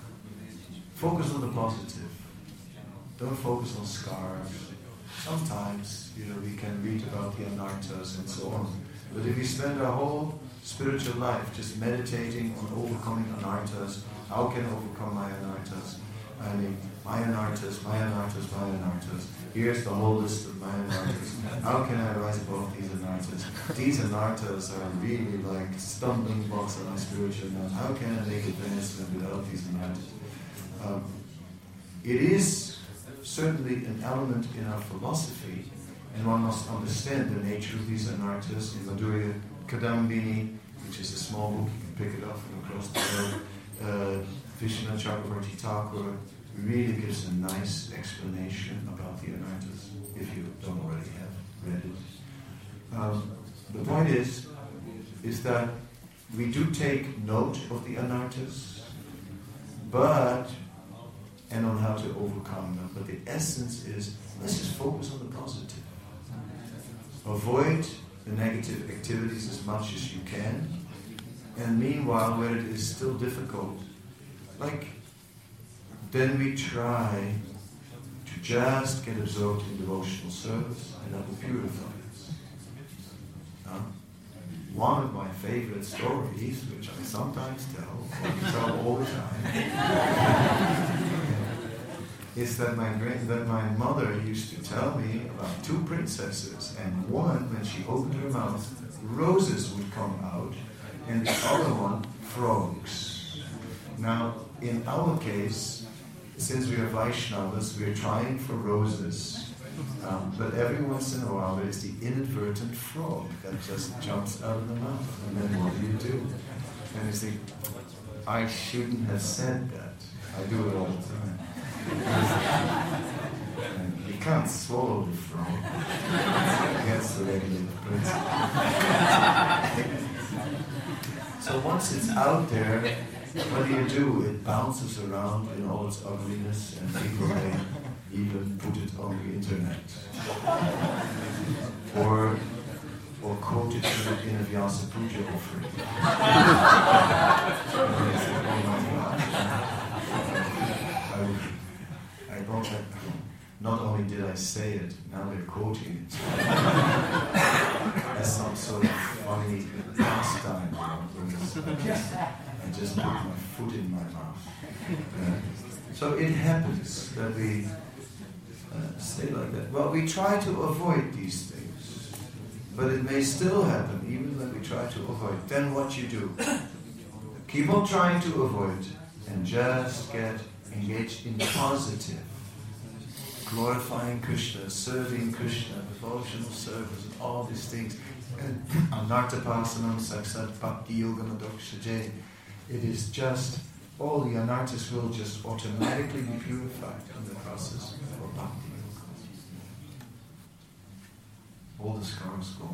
S1: focus on the positive. Don't focus on scars. Sometimes, you know, we can read about the anarthas and so on. But if we spend our whole spiritual life just meditating on overcoming anarthas, how can I overcome my anarthas? I mean, my anarthas, my anarthas, my anarthas. Here's the whole list of my anarthas. How can I rise above these anarthas? These anarthas are really like stumbling blocks on my spiritual life. How can I make advancement without these anarthas? Um, it is certainly an element in our philosophy, and one must understand the nature of these anarthas. In Madhurya Kadambini, which is a small book, you can pick it up from across the road, uh, Vishnu Chakravarti Thakur really gives a nice explanation about the anarthas, if you don't already have read it. Um, the point is, is that we do take note of the anarthas, but, and on how to overcome them, but the essence is, let's just focus on the positive. Avoid the negative activities as much as you can, and meanwhile, where it is still difficult, like, then we try to just get absorbed in devotional service, and that will purify us. Uh, one of my favorite stories, which I sometimes tell, or tell all the time, is that my grand, that my mother used to tell me about two princesses, and one, when she opened her mouth, roses would come out, and the other one, frogs. Now, in our case, since we are Vaishnavas, we are trying for roses. Um, but every once in a while, there is the inadvertent frog that just jumps out of the mouth. And then what do you do? And you think, I shouldn't have said that. I do it all the time. And you can't swallow the frog. Against the regulative principle. So once it's out there, what do you do? It bounces around in all its ugliness, and people may even put it on the internet. Or or quote it in a, in a Vyasa Puja offering. I, I don't have, not only did I say it, now they're quoting it. As some sort of funny pastime. I just, I just put my foot in my mouth. Uh, so it happens that we uh, say like that. Well, we try to avoid these things. But it may still happen, even when we try to avoid. Then what you do? Keep on trying to avoid and just get engaged in positive. Glorifying Krishna, serving Krishna, devotional service, and all these things. And Anarthapasanam Saksat Bhakti Yoga Madokshajay. It is just, all the anarthas will just automatically be purified in the process of bhakti. All the scars gone.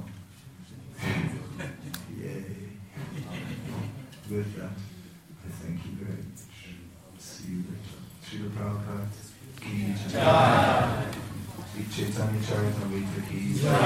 S1: Yay. With that, I thank you very much. See you later. Srila Prabhupada, Ki Jai. Sri Chaitanya Charitamrita Ki Jai.